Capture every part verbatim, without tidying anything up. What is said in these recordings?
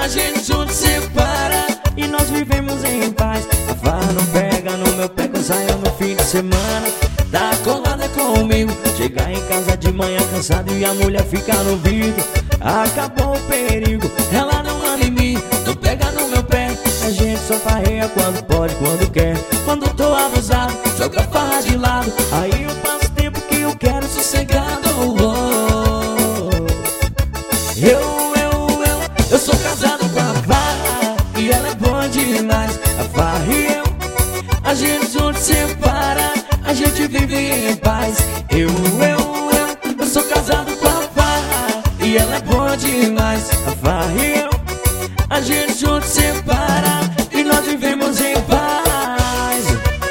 gente junto separa e nós vivemos em paz. A farra não pega no meu pé quando saio no fim de semana. Tá colada comigo. Chegar em casa de manhã cansado e a mulher fica no vidro. Acabou o perigo, Ela não anda em mim, não pega no meu pé. a gente só farreia quando pode, quando quer. Quando tô abusado, joga a farra de lado. Aí eu passo tempo que eu quero Sossegado, oh, oh. Eu, eu, eu Eu sou casado com a farra e ela é boa demais. a farra e eu. A gente junto separa, a gente vive em paz. Eu, eu, eu Eu sou casado com a farra e ela é boa demais. A farra e eu. A gente junto separa e nós vivemos em paz.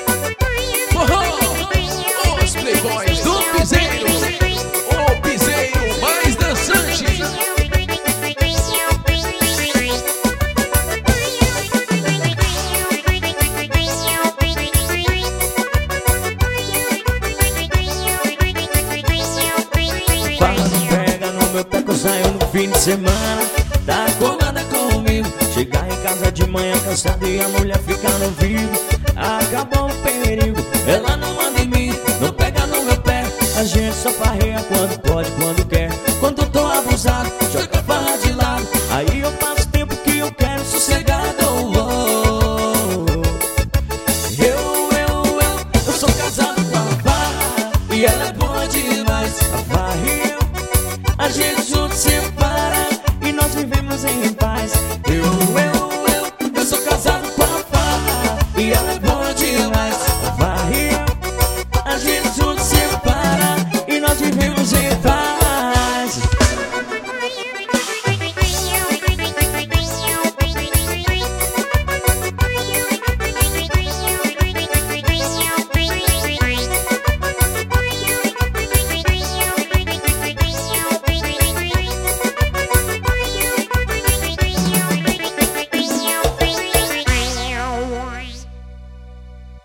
Oh, os playboys do piseiro, o piseiro mais dançante. Farra não pega no meu pé que eu saio no fim de semana. Tá colada comigo. Chegar em casa de manhã cansado e a mulher fica no vidro. Acabou o perigo, Ela não anda em mim, não pega no meu pé. a gente só farreia quando pode, quando quer. Quando tô abusado, joga a farra de lado. Aí eu passo tempo que eu quero Sossegado, oh, oh. Eu, eu, eu Eu sou casado com a farra e ela é boa demais. a farra e eu. A gente junto separa.